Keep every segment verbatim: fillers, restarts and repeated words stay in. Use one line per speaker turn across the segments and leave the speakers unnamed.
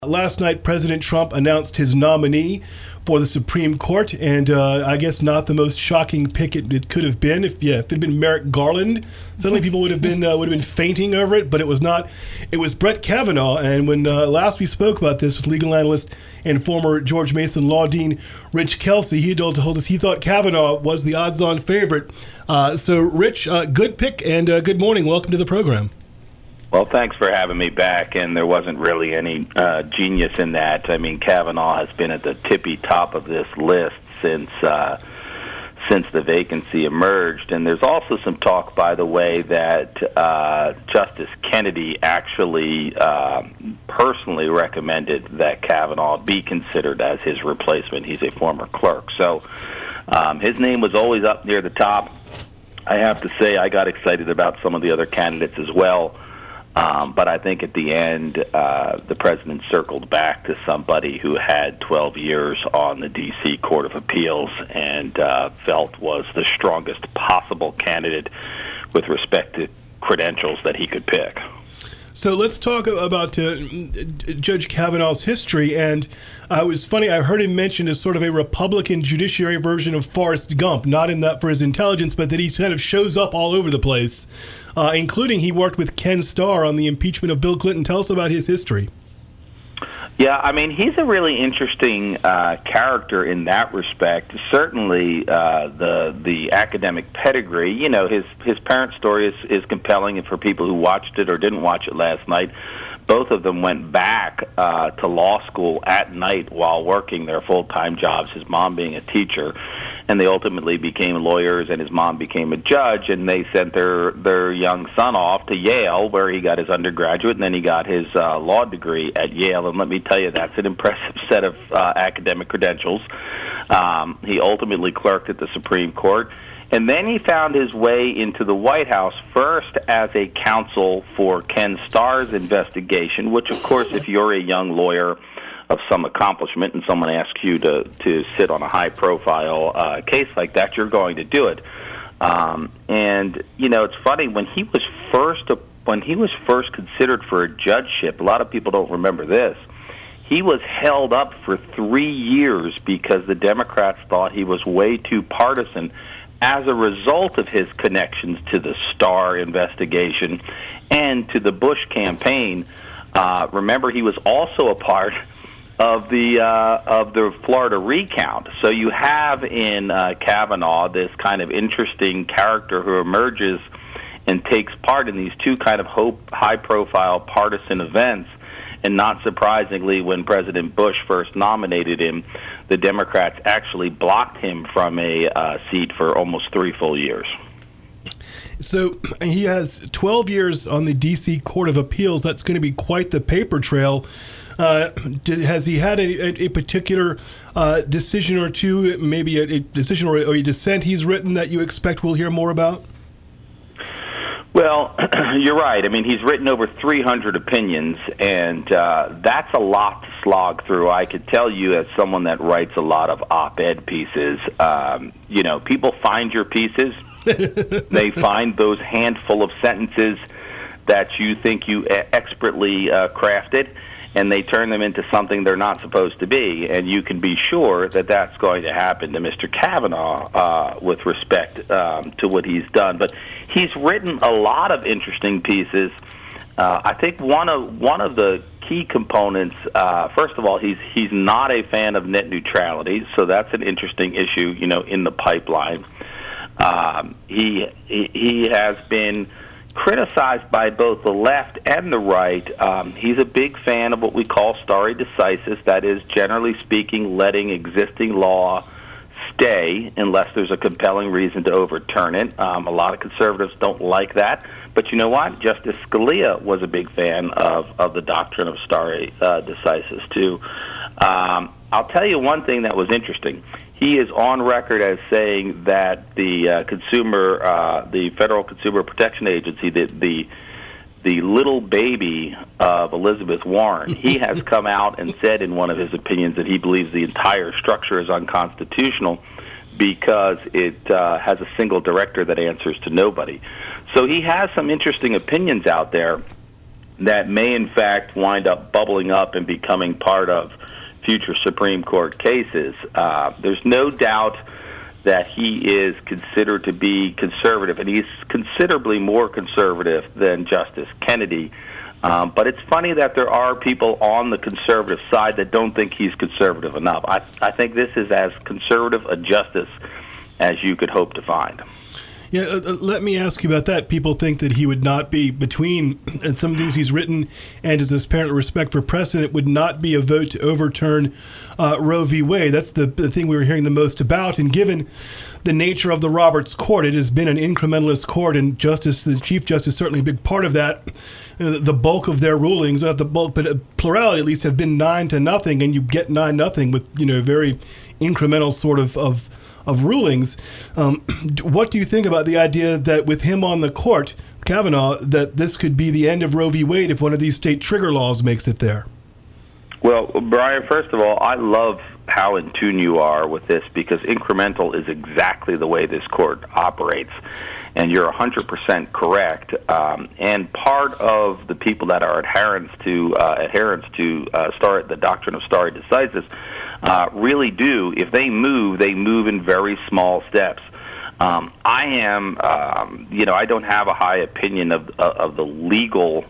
Last night, President Trump announced his nominee for the Supreme Court, and uh, I guess not the most shocking pick it, it could have been. If yeah, if it had been Merrick Garland, suddenly people would have been uh, would have been fainting over it. But it was not. It was Brett Kavanaugh. And when uh, last we spoke about this with legal analyst and former George Mason Law Dean Rich Kelsey, he told, told us he thought Kavanaugh was the odds-on favorite. Uh, so, Rich, uh, good pick, and uh, good morning. Welcome to the program.
Well, thanks for having me back, and there wasn't really any uh, genius in that. I mean, Kavanaugh has been at the tippy top of this list since uh, since the vacancy emerged, and there's also some talk, by the way, that uh, Justice Kennedy actually uh, personally recommended that Kavanaugh be considered as his replacement. He's a former clerk, so um, his name was always up near the top. I have to say I got excited about some of the other candidates as well. Um, but I think at the end, uh, the president circled back to somebody who had twelve years on the D C Court of Appeals and uh, felt was the strongest possible candidate with respect to credentials that he could pick.
So let's talk about uh, Judge Kavanaugh's history. And uh, it was funny, I heard him mentioned as sort of a Republican judiciary version of Forrest Gump, not in that for his intelligence, but that he kind of shows up all over the place, uh, including he worked with Ken Starr on the impeachment of Bill Clinton. Tell us about his history.
Yeah, I mean, he's a really interesting uh, character in that respect. Certainly, uh, the the academic pedigree, you know, his his parents' story is, is compelling, and for people who watched it or didn't watch it last night, both of them went back uh, to law school at night while working their full-time jobs, his mom being a teacher, and they ultimately became lawyers, and his mom became a judge, and they sent their, their young son off to Yale, where he got his undergraduate, and then he got his uh, law degree at Yale, and let me tell you, that's an impressive set of uh, academic credentials. Um, he ultimately clerked at the Supreme Court, and then he found his way into the White House, first as a counsel for Ken Starr's investigation, which, of course, if you're a young lawyer of some accomplishment and someone asks you to, to sit on a high-profile uh, case like that, you're going to do it. Um, and, you know, it's funny, when he was first when he was first considered for a judgeship, a lot of people don't remember this, he was held up for three years because the Democrats thought he was way too partisan as a result of his connections to the Starr investigation and to the Bush campaign. Uh, remember, he was also a part of the uh, of the Florida recount. So you have in uh, Kavanaugh this kind of interesting character who emerges and takes part in these two kind of hope, high-profile partisan events. And not surprisingly, when President Bush first nominated him, the Democrats actually blocked him from a uh, seat for almost three full years.
So he has twelve years on the D C Court of Appeals. That's going to be quite the paper trail. Uh, did, has he had a, a, a particular uh, decision or two, maybe a, a decision or a, or a dissent he's written that you expect we'll hear more about?
Well, you're right. I mean, he's written over three hundred opinions, and uh, that's a lot to slog through. I could tell you, as someone that writes a lot of op-ed pieces, um, you know, people find your pieces. They find those handful of sentences that you think you expertly uh, crafted, and they turn them into something they're not supposed to be. And you can be sure that that's going to happen to Mister Kavanaugh uh, with respect um, to what he's done. But he's written a lot of interesting pieces. Uh, I think one of one of the key components, uh, first of all, he's he's not a fan of net neutrality, so that's an interesting issue, you know, in the pipeline. Um, he, he he has been criticized by both the left and the right. Um, he's a big fan of what we call stare decisis, that is, generally speaking, letting existing law stay unless there's a compelling reason to overturn it. Um, a lot of conservatives don't like that, but you know what? Justice Scalia was a big fan of, of the doctrine of stare uh, decisis, too. Um, I'll tell you one thing that was interesting. He is on record as saying that the uh, consumer, uh, the Federal Consumer Protection Agency, the, the the little baby of Elizabeth Warren, he has come out and said in one of his opinions that he believes the entire structure is unconstitutional because it uh, has a single director that answers to nobody. So he has some interesting opinions out there. that may in fact wind up bubbling up and becoming part of future Supreme Court cases. Uh, there's no doubt that he is considered to be conservative, and he's considerably more conservative than Justice Kennedy. Um, but it's funny that there are people on the conservative side that don't think he's conservative enough. I, I think this is as conservative a justice as you could hope to find.
Yeah, uh, let me ask you about that. People think that he would not be, between uh, some things he's written and his apparent respect for precedent, would not be a vote to overturn uh, Roe v. Wade. That's the, the thing we were hearing the most about. And given the nature of the Roberts Court, it has been an incrementalist court, and Justice, the Chief Justice, certainly a big part of that. Uh, the bulk of their rulings, not the bulk, but a plurality at least, have been nine to nothing, and you get nine nothing with, you know, very incremental sort of of. of rulings. Um, what do you think about the idea that with him on the court, Kavanaugh, that this could be the end of Roe v. Wade if one of these state trigger laws makes it there?
Well, Brian, first of all, I love how in tune you are with this, because incremental is exactly the way this court operates. And you're one hundred percent correct. Um, and part of the people that are adherents to uh, adherents to uh, stare, the doctrine of stare decisis uh, really do. If they move, they move in very small steps. Um, I am, um, you know, I don't have a high opinion of of, of the legal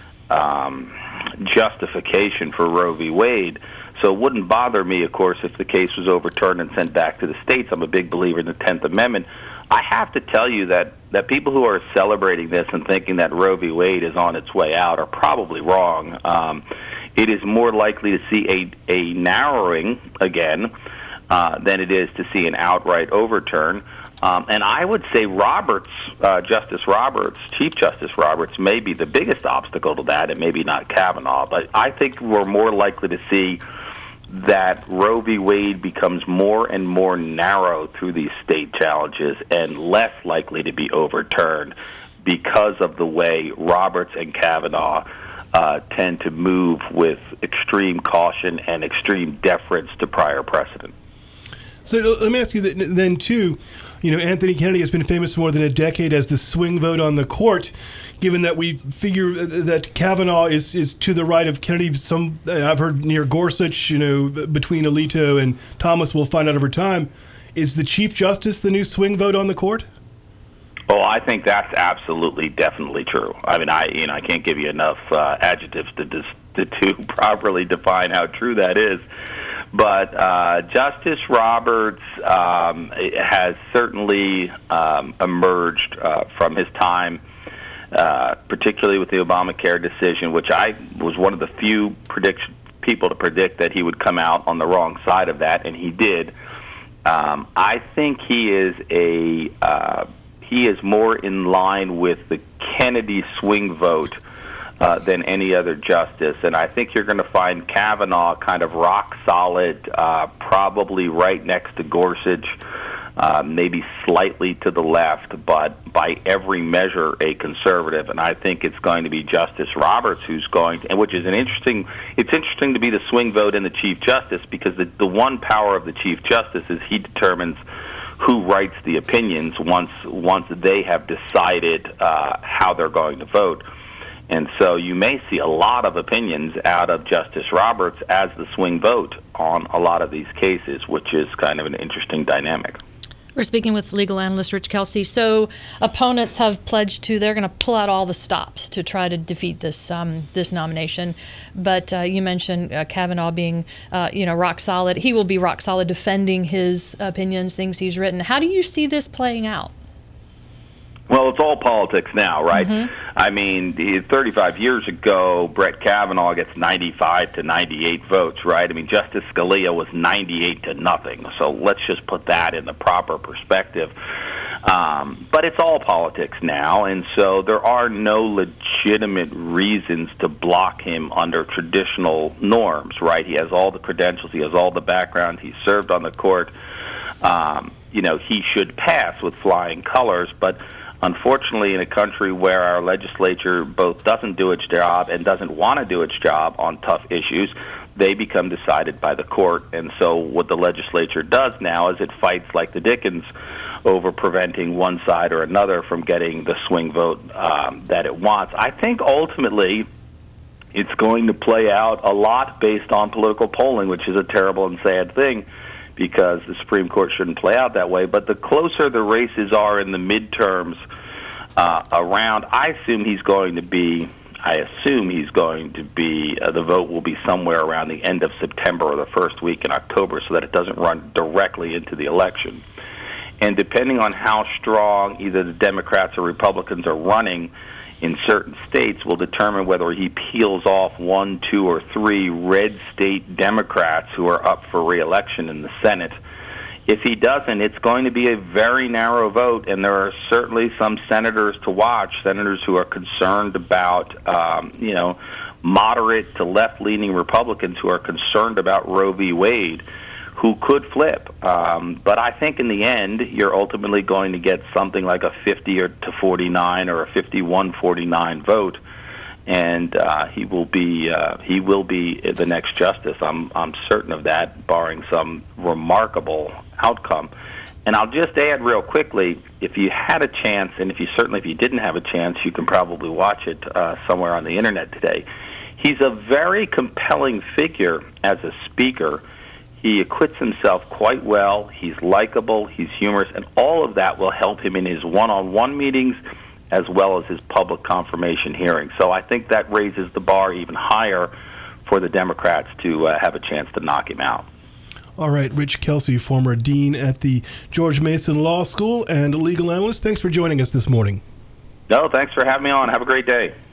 um, justification for Roe v. Wade. So it wouldn't bother me, of course, if the case was overturned and sent back to the states. I'm a big believer in the tenth Amendment. I have to tell you that, that people who are celebrating this and thinking that Roe v. Wade is on its way out are probably wrong. Um, it is more likely to see a, a narrowing again uh, than it is to see an outright overturn. Um, and I would say Roberts, uh, Justice Roberts, Chief Justice Roberts, may be the biggest obstacle to that, and maybe not Kavanaugh. But I think we're more likely to see that Roe v. Wade becomes more and more narrow through these state challenges and less likely to be overturned because of the way Roberts and Kavanaugh uh, tend to move with extreme caution and extreme deference to prior precedent.
So let me ask you then, too, you know, Anthony Kennedy has been famous for more than a decade as the swing vote on the court. Given that we figure that Kavanaugh is, is to the right of Kennedy, some I've heard near Gorsuch, you know, between Alito and Thomas, we'll find out over time. Is the Chief Justice the new swing vote on the court?
Oh, I think that's absolutely, definitely true. I mean, I you know I can't give you enough uh, adjectives to dis- to, to properly define how true that is. But uh, Justice Roberts um, has certainly um, emerged uh, from his time. Uh, particularly with the Obamacare decision, which I was one of the few prediction people to predict that he would come out on the wrong side of that, and he did. Um, I think he is a uh, he is more in line with the Kennedy swing vote uh, than any other justice, and I think you're going to find Kavanaugh kind of rock solid, uh, probably right next to Gorsuch. Uh, maybe slightly to the left, but by every measure a conservative. And I think it's going to be Justice Roberts who's going to, and which is an interesting, it's interesting to be the swing vote in the Chief Justice, because the, the one power of the Chief Justice is he determines who writes the opinions once once they have decided uh, how they're going to vote. And so you may see a lot of opinions out of Justice Roberts as the swing vote on a lot of these cases, which is kind of an interesting dynamic.
We're speaking with legal analyst Rich Kelsey. So opponents have pledged to, they're going to pull out all the stops to try to defeat this um, this nomination. But uh, you mentioned uh, Kavanaugh being, uh, you know, rock solid. He will be rock solid defending his opinions, things he's written. How do you see this playing out?
Well, it's all politics now, right?
Mm-hmm.
I mean, thirty-five years ago, Brett Kavanaugh gets ninety-five to ninety-eight votes, right? I mean, Justice Scalia was ninety-eight to nothing. So let's just put that in the proper perspective. Um, but it's all politics now, and so there are no legitimate reasons to block him under traditional norms, right? He has all the credentials, he has all the background, he's served on the court. Um, you know, he should pass with flying colors, but unfortunately, in a country where our legislature both doesn't do its job and doesn't want to do its job on tough issues, they become decided by the court. And so what the legislature does now is it fights like the Dickens over preventing one side or another from getting the swing vote um, that it wants. I think ultimately it's going to play out a lot based on political polling, which is a terrible and sad thing because the Supreme Court shouldn't play out that way. But the closer the races are in the midterms uh, around, I assume he's going to be, I assume he's going to be, uh, the vote will be somewhere around the end of September or the first week in October so that it doesn't run directly into the election. And depending on how strong either the Democrats or Republicans are running in certain states will determine whether he peels off one, two, or three red state Democrats who are up for re-election in the Senate. If he doesn't, it's going to be a very narrow vote, and there are certainly some senators to watch, senators who are concerned about, um, you know, moderate to left-leaning Republicans who are concerned about Roe v. Wade, who could flip. Um, but I think in the end, you're ultimately going to get something like a fifty or to forty-nine or a fifty-one forty-nine vote, and uh, he will be uh, he will be the next justice. I'm I'm certain of that, barring some remarkable outcome. And I'll just add real quickly, if you had a chance, and if you certainly if you didn't have a chance, you can probably watch it uh, somewhere on the internet today. He's a very compelling figure as a speaker. He acquits himself quite well. He's likable. He's humorous. And all of that will help him in his one-on-one meetings as well as his public confirmation hearings. So I think that raises the bar even higher for the Democrats to uh, have a chance to knock him out.
All right, Rich Kelsey, former dean at the George Mason Law School and a legal analyst. Thanks for joining us this morning.
No, thanks for having me on. Have a great day.